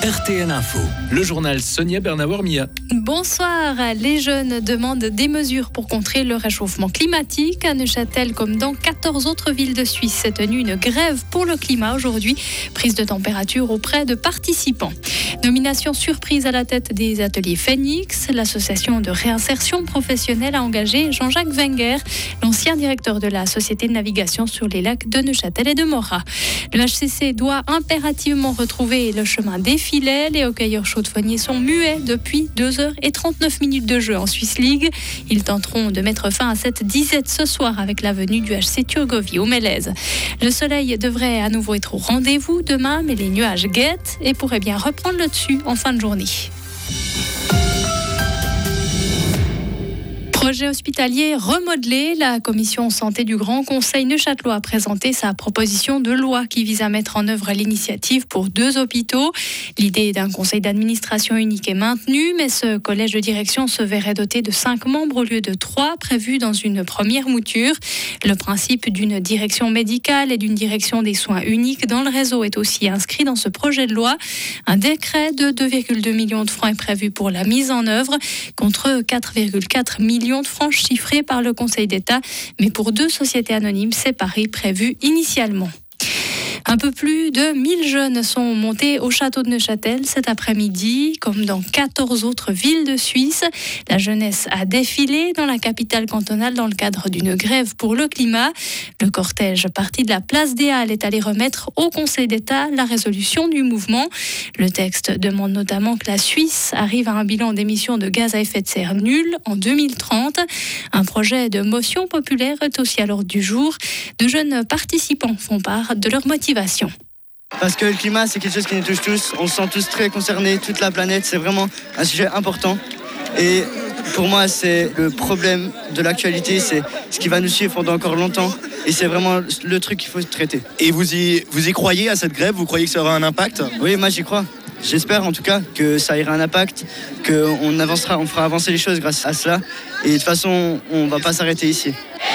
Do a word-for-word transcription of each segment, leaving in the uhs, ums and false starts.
R T N Info, le journal Sonia Bernauer-Mia. Bonsoir. Les jeunes demandent des mesures pour contrer le réchauffement climatique. À Neuchâtel, comme dans quatorze autres villes de Suisse, s'est tenue une grève pour le climat aujourd'hui. Prise de température auprès de participants. Nomination surprise à la tête des ateliers Phoenix. L'association de réinsertion professionnelle a engagé Jean-Jacques Wenger, l'ancien directeur de la société de navigation sur les lacs de Neuchâtel et de Morat. Le H C C doit impérativement retrouver le chemin des filets. Les hockeyeurs chaudefonniers sont muets depuis deux heures trente-neuf minutes de jeu en Swiss League. Ils tenteront de mettre fin à cette disette ce soir avec la venue du H C Turgovie au Mélèze. Le soleil devrait à nouveau être au rendez-vous demain, mais les nuages guettent et pourraient bien reprendre le dessus en fin de journée. Projet hospitalier remodelé, la commission santé du Grand Conseil neuchâtelois a présenté sa proposition de loi qui vise à mettre en œuvre l'initiative pour deux hôpitaux. L'idée d'un conseil d'administration unique est maintenue, mais ce collège de direction se verrait doté de cinq membres au lieu de trois prévus dans une première mouture. Le principe d'une direction médicale et d'une direction des soins uniques dans le réseau est aussi inscrit dans ce projet de loi. Un décret de deux virgule deux millions de francs est prévu pour la mise en œuvre, contre quatre virgule quatre millions de francs chiffrés par le Conseil d'État, mais pour deux sociétés anonymes séparées prévues initialement. Un peu plus de mille jeunes sont montés au château de Neuchâtel cet après-midi, comme dans quatorze autres villes de Suisse. La jeunesse a défilé dans la capitale cantonale dans le cadre d'une grève pour le climat. Le cortège parti de la place des Halles est allé remettre au Conseil d'État la résolution du mouvement. Le texte demande notamment que la Suisse arrive à un bilan d'émissions de gaz à effet de serre nul en deux mille trente. Un projet de motion populaire est aussi à l'ordre du jour. De jeunes participants font part de leur motivation. Parce que le climat, c'est quelque chose qui nous touche tous. On se sent tous très concernés, toute la planète. C'est vraiment un sujet important. Et pour moi, c'est le problème de l'actualité. C'est ce qui va nous suivre pendant encore longtemps. Et c'est vraiment le truc qu'il faut traiter. Et vous y, vous y croyez à cette grève? Vous croyez que ça aura un impact? Oui, moi j'y crois. J'espère en tout cas que ça aura un impact, qu'on avancera, on fera avancer les choses grâce à cela. Et de toute façon, on ne va pas s'arrêter ici.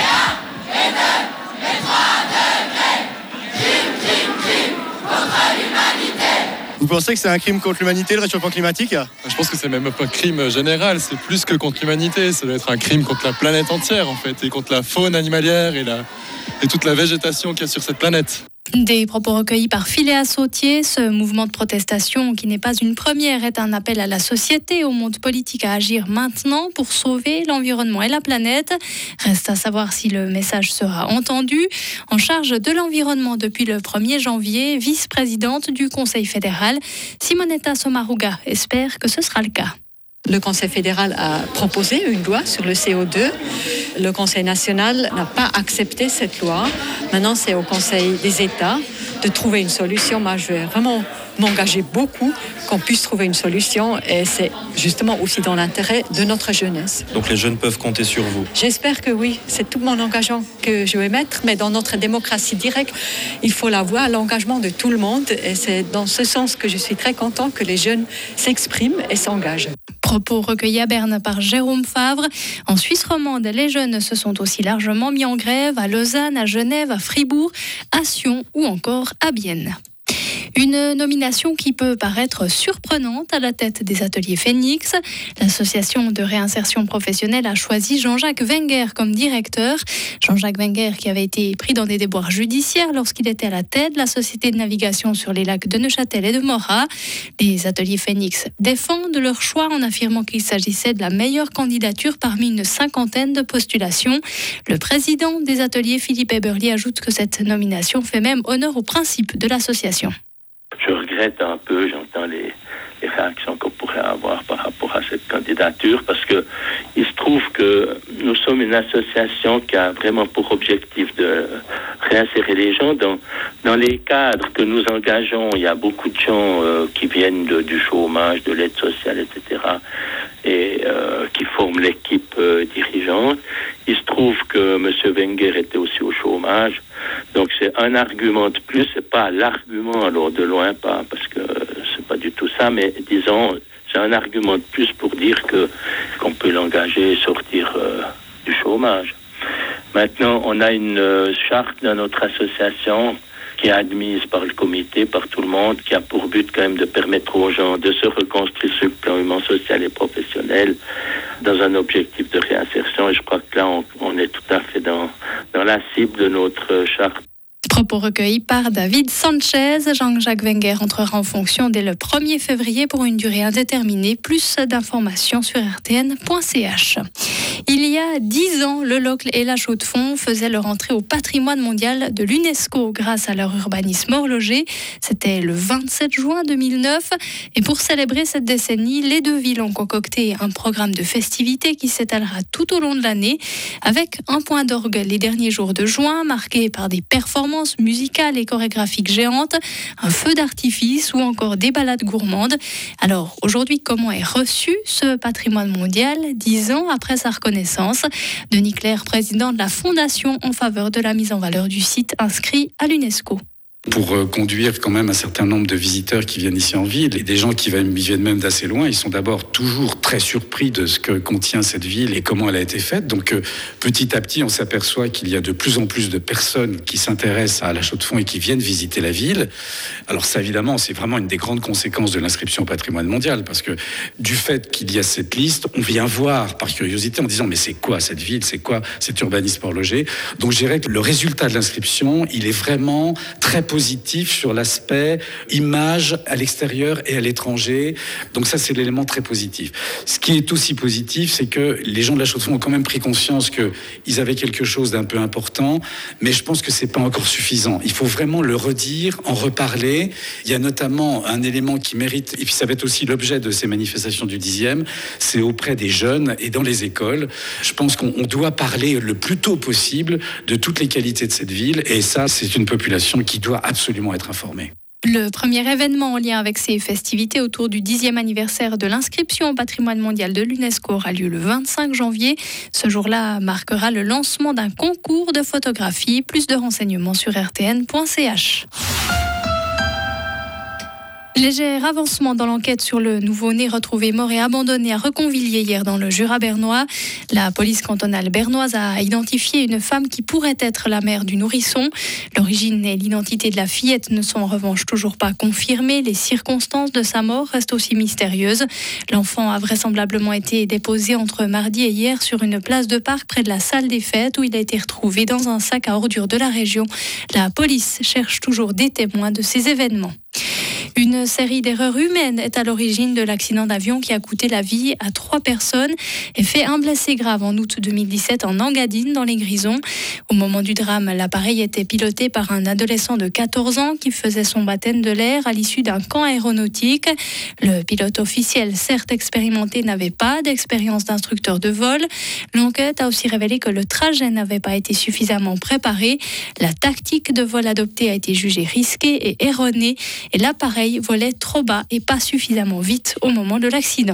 Vous pensez que c'est un crime contre l'humanité, le réchauffement climatique? Je pense que c'est même pas un crime général, c'est plus que contre l'humanité. Ça doit être un crime contre la planète entière, en fait, et contre la faune animalière et, la... et toute la végétation qu'il y a sur cette planète. Des propos recueillis par Philéa Sautier. Ce mouvement de protestation, qui n'est pas une première, est un appel à la société, au monde politique à agir maintenant pour sauver l'environnement et la planète. Reste à savoir si le message sera entendu. En charge de l'environnement depuis le premier janvier, vice-présidente du Conseil fédéral, Simonetta Sommaruga espère que ce sera le cas. Le Conseil fédéral a proposé une loi sur le C O deux. Le Conseil national n'a pas accepté cette loi. Maintenant, c'est au Conseil des États de trouver une solution. Moi, je vais vraiment m'engager beaucoup qu'on puisse trouver une solution. Et c'est justement aussi dans l'intérêt de notre jeunesse. Donc les jeunes peuvent compter sur vous? J'espère que oui. C'est tout mon engagement que je vais mettre. Mais dans notre démocratie directe, il faut l'avoir, l'engagement de tout le monde. Et c'est dans ce sens que je suis très content que les jeunes s'expriment et s'engagent. Propos recueillis à Berne par Jérôme Favre. En Suisse romande, les jeunes se sont aussi largement mis en grève à Lausanne, à Genève, à Fribourg, à Sion ou encore à Bienne. Une nomination qui peut paraître surprenante à la tête des ateliers Phoenix. L'association de réinsertion professionnelle a choisi Jean-Jacques Wenger comme directeur. Jean-Jacques Wenger qui avait été pris dans des déboires judiciaires lorsqu'il était à la tête de la société de navigation sur les lacs de Neuchâtel et de Morat. Les ateliers Phoenix défendent leur choix en affirmant qu'il s'agissait de la meilleure candidature parmi une cinquantaine de postulations. Le président des ateliers, Philippe Eberly, ajoute que cette nomination fait même honneur au principe de l'association. Je regrette un peu, j'entends les, les réactions qu'on pourrait avoir par rapport à cette candidature, parce que il se trouve que nous sommes une association qui a vraiment pour objectif de réinsérer les gens dans, dans les cadres que nous engageons. Il y a beaucoup de gens euh, qui viennent de, du chômage, de l'aide sociale, et cetera, et euh, qui forment l'équipe euh, dirigeante. Il se trouve que M. Wenger était aussi au chômage. Donc c'est un argument de plus, c'est pas l'argument, alors de loin pas, parce que c'est pas du tout ça, mais disons, c'est un argument de plus pour dire que qu'on peut l'engager et sortir euh, du chômage. Maintenant, on a une euh, charte dans notre association qui est admise par le comité, par tout le monde, qui a pour but quand même de permettre aux gens de se reconstruire sur le plan humain, social et professionnel dans un objectif de réinsertion. Et je crois que là, on, on est tout à fait dans, dans la cible de notre charte. Propos recueillis par David Sanchez. Jean-Jacques Wenger entrera en fonction dès le premier février pour une durée indéterminée. Plus d'informations sur r t n point c h. Il y a dix ans, le Locle et la Chaux-de-Fonds faisaient leur entrée au patrimoine mondial de l'UNESCO grâce à leur urbanisme horloger. C'était le vingt-sept juin deux mille neuf. Et pour célébrer cette décennie, les deux villes ont concocté un programme de festivités qui s'étalera tout au long de l'année, avec un point d'orgue les derniers jours de juin, marqué par des performances musicales et chorégraphiques géantes, un feu d'artifice ou encore des balades gourmandes. Alors aujourd'hui, comment est reçu ce patrimoine mondial dix ans après sa reconnaissance? Denis Clerc, président de la Fondation en faveur de la mise en valeur du site inscrit à l'UNESCO. Pour euh, conduire quand même un certain nombre de visiteurs qui viennent ici en ville, et des gens qui viennent, viennent même d'assez loin, ils sont d'abord toujours très surpris de ce que contient cette ville et comment elle a été faite. Donc euh, petit à petit, on s'aperçoit qu'il y a de plus en plus de personnes qui s'intéressent à la Chaux-de-Fonds et qui viennent visiter la ville. Alors ça, évidemment, c'est vraiment une des grandes conséquences de l'inscription au patrimoine mondial, parce que du fait qu'il y a cette liste, on vient voir par curiosité en disant mais c'est quoi cette ville, c'est quoi cet urbanisme horloger. Donc je dirais que le résultat de l'inscription, il est vraiment très positif sur l'aspect image à l'extérieur et à l'étranger. Donc ça, c'est l'élément très positif. Ce qui est aussi positif, c'est que les gens de la Chaux-de-Fonds ont quand même pris conscience qu'ils avaient quelque chose d'un peu important, mais je pense que c'est pas encore suffisant. Il faut vraiment le redire, en reparler. Il y a notamment un élément qui mérite, et puis ça va être aussi l'objet de ces manifestations du dixième, c'est auprès des jeunes et dans les écoles. Je pense qu'on on doit parler le plus tôt possible de toutes les qualités de cette ville, et ça, c'est une population qui doit absolument être informée. Le premier événement en lien avec ces festivités autour du dixième anniversaire de l'inscription au patrimoine mondial de l'UNESCO aura lieu le vingt-cinq janvier. Ce jour-là marquera le lancement d'un concours de photographie. Plus de renseignements sur r t n point c h. Léger avancement dans l'enquête sur le nouveau-né retrouvé mort et abandonné à Reconvilliers hier dans le Jura bernois. La police cantonale bernoise a identifié une femme qui pourrait être la mère du nourrisson. L'origine et l'identité de la fillette ne sont en revanche toujours pas confirmées. Les circonstances de sa mort restent aussi mystérieuses. L'enfant a vraisemblablement été déposé entre mardi et hier sur une place de parc près de la salle des fêtes où il a été retrouvé dans un sac à ordures de la région. La police cherche toujours des témoins de ces événements. Une série d'erreurs humaines est à l'origine de l'accident d'avion qui a coûté la vie à trois personnes et fait un blessé grave en août deux mille dix-sept en Engadine, dans les Grisons. Au moment du drame, l'appareil était piloté par un adolescent de quatorze ans qui faisait son baptême de l'air à l'issue d'un camp aéronautique. Le pilote officiel, certes expérimenté, n'avait pas d'expérience d'instructeur de vol. L'enquête a aussi révélé que le trajet n'avait pas été suffisamment préparé. La tactique de vol adoptée a été jugée risquée et erronée et l'appareil volait trop bas et pas suffisamment vite au moment de l'accident.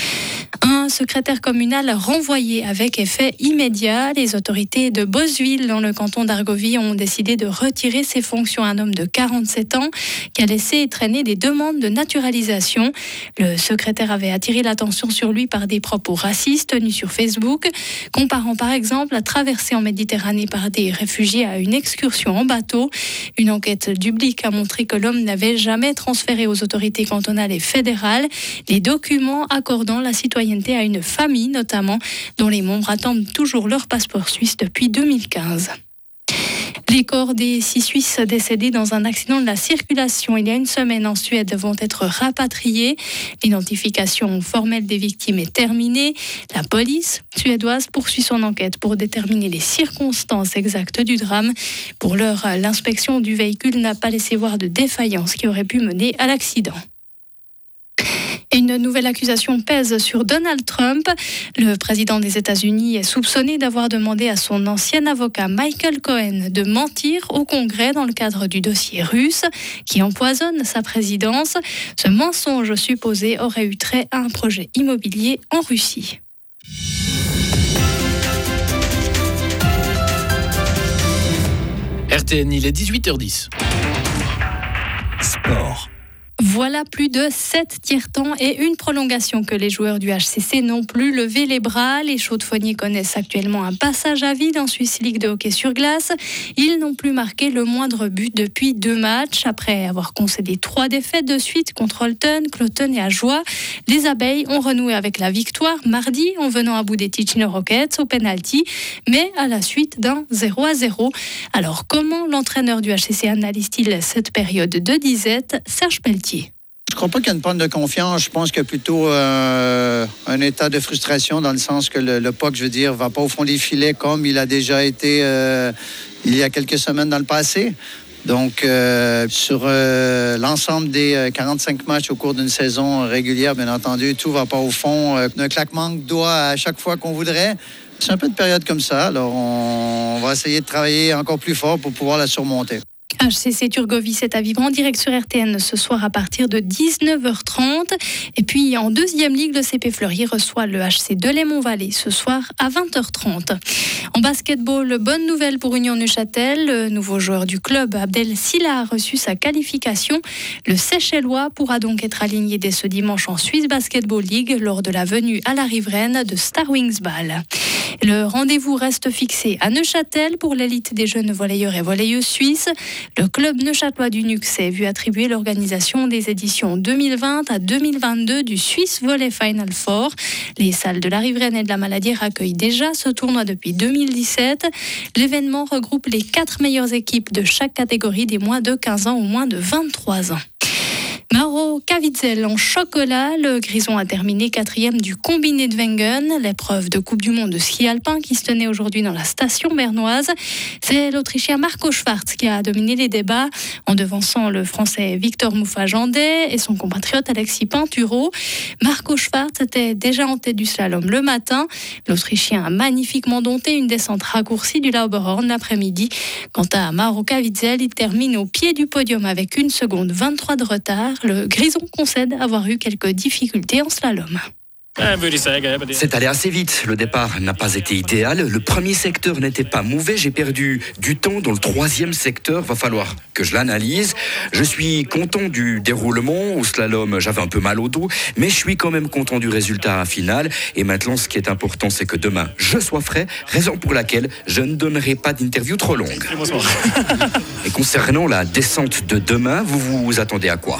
Un secrétaire communal renvoyé avec effet immédiat. Les autorités de Bossuil, dans le canton d'Argovie, ont décidé de retirer ses fonctions à un homme de quarante-sept ans qui a laissé traîner des demandes de naturalisation. Le secrétaire avait attiré l'attention sur lui par des propos racistes tenus sur Facebook, comparant par exemple la traversée en Méditerranée par des réfugiés à une excursion en bateau. Une enquête du B L I C a montré que l'homme n'avait jamais transféré aux autorités cantonales et fédérales les documents accordant la citoyenneté à une famille notamment, dont les membres attendent toujours leur passeport suisse depuis deux mille quinze. Les corps des six Suisses décédés dans un accident de la circulation il y a une semaine en Suède vont être rapatriés. L'identification formelle des victimes est terminée. La police suédoise poursuit son enquête pour déterminer les circonstances exactes du drame. Pour l'heure, l'inspection du véhicule n'a pas laissé voir de défaillance qui aurait pu mener à l'accident. Une nouvelle accusation pèse sur Donald Trump. Le président des États-Unis est soupçonné d'avoir demandé à son ancien avocat Michael Cohen de mentir au Congrès dans le cadre du dossier russe qui empoisonne sa présidence. Ce mensonge supposé aurait eu trait à un projet immobilier en Russie. R T N, il est dix-huit heures dix. Sport. Voilà plus de sept tiers-temps et une prolongation que les joueurs du H C C n'ont plus levé les bras. Les Chaudefonniers connaissent actuellement un passage à vide en Swiss League de hockey sur glace. Ils n'ont plus marqué le moindre but depuis deux matchs. Après avoir concédé trois défaites de suite contre Holton, Cloton et Ajoie, les Abeilles ont renoué avec la victoire mardi en venant à bout des Ticino Rockets au penalty, mais à la suite d'un zéro à zéro. Alors comment l'entraîneur du H C C analyse-t-il cette période de disette? Serge Pelletier. Je ne crois pas qu'il y a une panne de confiance. Je pense qu'il y a plutôt euh, un état de frustration dans le sens que le, le P O C, je veux dire, ne va pas au fond des filets comme il a déjà été euh, il y a quelques semaines dans le passé. Donc, euh, sur euh, l'ensemble des quarante-cinq matchs au cours d'une saison régulière, bien entendu, tout ne va pas au fond euh, d'un claquement de doigts à chaque fois qu'on voudrait. C'est un peu de période comme ça. Alors, on va essayer de travailler encore plus fort pour pouvoir la surmonter. H C C Turgovie est à vivre en direct sur R T N ce soir à partir de dix-neuf heures trente. Et puis en deuxième ligue, le C P Fleury reçoit le H C Delémont-Vallée ce soir à vingt heures trente. En basketball, bonne nouvelle pour Union Neuchâtel. Le nouveau joueur du club, Abdel Silla, a reçu sa qualification. Le Seychellois pourra donc être aligné dès ce dimanche en Swiss Basketball League lors de la venue à la riveraine de Star Wings Ball. Le rendez-vous reste fixé à Neuchâtel pour l'élite des jeunes volleyeurs et volleyeuses suisses. Le club neuchâtelois du N U C s'est vu attribuer l'organisation des éditions deux mille vingt à deux mille vingt-deux du Swiss Volley Final Four. Les salles de la Riveraine et de la Maladière accueillent déjà ce tournoi depuis deux mille dix-sept. L'événement regroupe les quatre meilleures équipes de chaque catégorie des moins de quinze ans au moins de vingt-trois ans. Mauro Caviezel en chocolat, le Grison a terminé quatrième du combiné de Wengen, l'épreuve de Coupe du Monde de ski alpin qui se tenait aujourd'hui dans la station bernoise. C'est l'Autrichien Marco Schwarz qui a dominé les débats en devançant le Français Victor Mouffa-Jandet et son compatriote Alexis Pinturo. Marco Schwarz était déjà en tête du slalom le matin. L'Autrichien a magnifiquement dompté une descente raccourcie du Lauberhorn l'après-midi. Quant à Mauro Caviezel, il termine au pied du podium avec une seconde vingt-trois de retard. Le Grison concède avoir eu quelques difficultés en slalom. C'est allé assez vite. Le départ n'a pas été idéal. Le premier secteur n'était pas mauvais. J'ai perdu du temps dans le troisième secteur. Va falloir que je l'analyse. Je suis content du déroulement. Au slalom, j'avais un peu mal au dos, mais je suis quand même content du résultat final. Et maintenant, ce qui est important, c'est que demain, je sois frais. Raison pour laquelle je ne donnerai pas d'interview trop longue. Et concernant la descente de demain, vous vous attendez à quoi ?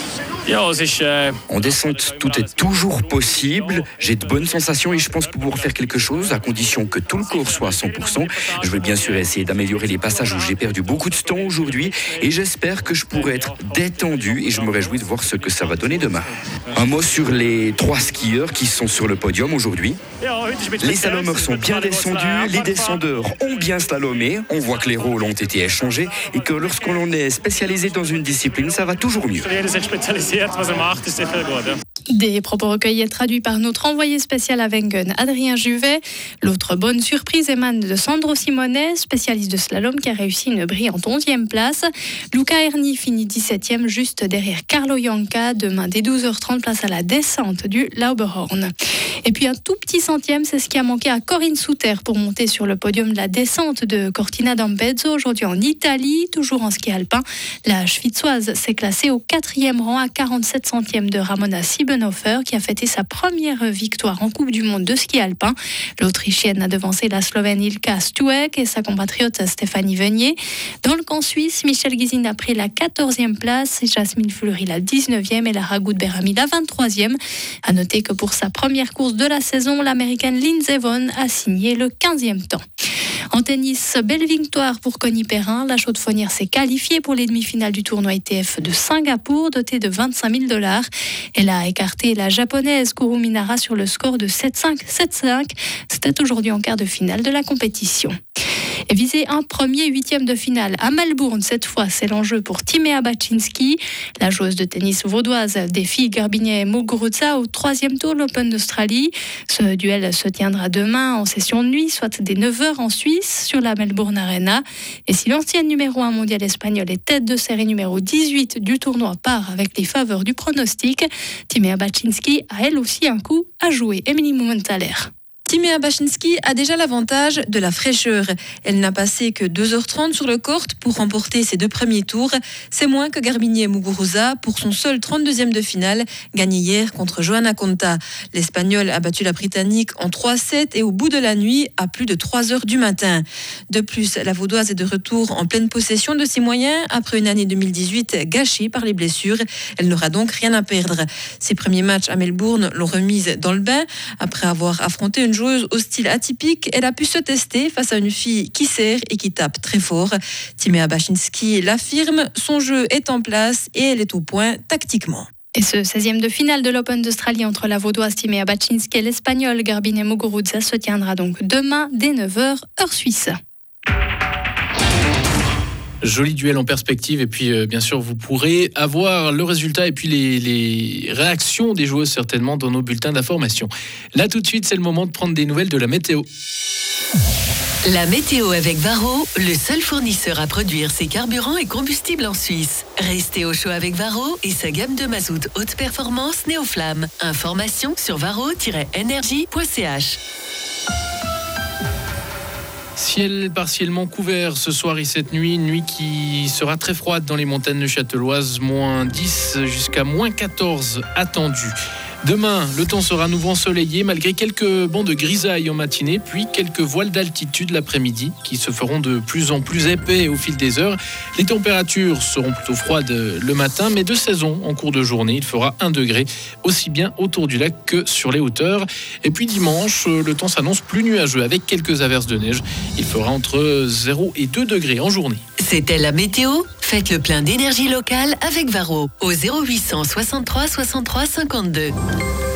En descente, tout est toujours possible. J'ai de bonnes sensations et je pense pouvoir faire quelque chose à condition que tout le corps soit à cent pour cent. Je vais bien sûr essayer d'améliorer les passages où j'ai perdu beaucoup de temps aujourd'hui et j'espère que je pourrai être détendu et je me réjouis de voir ce que ça va donner demain. Un mot sur les trois skieurs qui sont sur le podium aujourd'hui. Les slalomeurs sont bien descendus, les descendeurs ont bien slalomé. On voit que les rôles ont été échangés et que lorsqu'on est spécialisé dans une discipline, ça va toujours mieux. Des propos recueillis et traduits par notre envoyé spécial à Wengen, Adrien Juvet. L'autre bonne surprise émane de Sandro Simone, spécialiste de slalom qui a réussi une brillante onzième place. Luca Erni finit dix-septième juste derrière Carlo Ianca. Demain dès douze heures trente, place à la descente du Lauberhorn. Et puis un tout petit centième, c'est ce qui a manqué à Corinne Souter pour monter sur le podium de la descente de Cortina d'Ampezzo aujourd'hui en Italie, toujours en ski alpin. La Schwitzoise s'est classée au quatrième rang à quarante-sept centièmes de Ramona Siebenhofer qui a fêté sa première victoire en Coupe du Monde de ski alpin. L'Autrichienne a devancé la Slovène Ilka Stuek et sa compatriote Stéphanie Venier. Dans le camp suisse, Michel Gizin a pris la quatorzième place, Jasmine Fleury la dix-neuvième et Lara Goudberami la vingt-troisième. À noter que pour sa première course de la saison, l'américaine Lindsey Vonn a signé le quinzième temps. En tennis, belle victoire pour Connie Perrin. La Chaudefonnière s'est qualifiée pour les demi-finales du tournoi I T F de Singapour, dotée de vingt-cinq mille dollars. Elle a écarté la japonaise Kurumi Nara sur le score de sept cinq, sept cinq. C'était aujourd'hui en quart de finale de la compétition. Et viser un premier huitième de finale à Melbourne, cette fois, c'est l'enjeu pour Timea Baczynski. La joueuse de tennis vaudoise défie Garbiñe Muguruza au troisième tour de l'Open d'Australie. Ce duel se tiendra demain en session de nuit, soit dès neuf heures en Suisse, sur la Melbourne Arena. Et si l'ancienne numéro un mondial espagnole et tête de série numéro dix-huit du tournoi part avec les faveurs du pronostic, Timea Baczynski a elle aussi un coup à jouer. Émilie Moumenthaler. Timea Bachinski a déjà l'avantage de la fraîcheur. Elle n'a passé que deux heures trente sur le court pour remporter ses deux premiers tours. C'est moins que Garbiñe Muguruza pour son seul trente-deuxième de finale, gagné hier contre Johanna Konta. L'Espagnole a battu la Britannique en trois sept et au bout de la nuit, à plus de trois heures du matin. De plus, la Vaudoise est de retour en pleine possession de ses moyens après une année deux mille dix-huit gâchée par les blessures. Elle n'aura donc rien à perdre. Ses premiers matchs à Melbourne l'ont remise dans le bain. Après avoir affronté une joueuse au style atypique, elle a pu se tester face à une fille qui serre et qui tape très fort. Timea Bachinski l'affirme, son jeu est en place et elle est au point tactiquement. Et ce seizième de finale de l'Open d'Australie entre la Vaudoise Timea Bachinski et l'Espagnole Garbiñe Muguruza se tiendra donc demain dès neuf heures, heure suisse. Joli duel en perspective et puis euh, bien sûr vous pourrez avoir le résultat et puis les, les réactions des joueuses certainement dans nos bulletins d'information. Là tout de suite c'est le moment de prendre des nouvelles de la météo. La météo avec Varro, le seul fournisseur à produire ses carburants et combustibles en Suisse. Restez au chaud avec Varro et sa gamme de mazout haute performance Néoflamme. Information sur varro tiret énergie point c h. Ciel partiellement couvert ce soir et cette nuit, une nuit qui sera très froide dans les montagnes neuchâteloises, moins dix jusqu'à moins quatorze attendus. Demain, le temps sera à nouveau ensoleillé malgré quelques bancs de grisaille en matinée, puis quelques voiles d'altitude l'après-midi qui se feront de plus en plus épais au fil des heures. Les températures seront plutôt froides le matin, mais de saison en cours de journée. Il fera un degré aussi bien autour du lac que sur les hauteurs. Et puis dimanche, le temps s'annonce plus nuageux avec quelques averses de neige. Il fera entre zéro et deux degrés en journée. C'était la météo. Faites le plein d'énergie locale avec Varro au zéro huit cent soixante-trois soixante-trois cinquante-deux.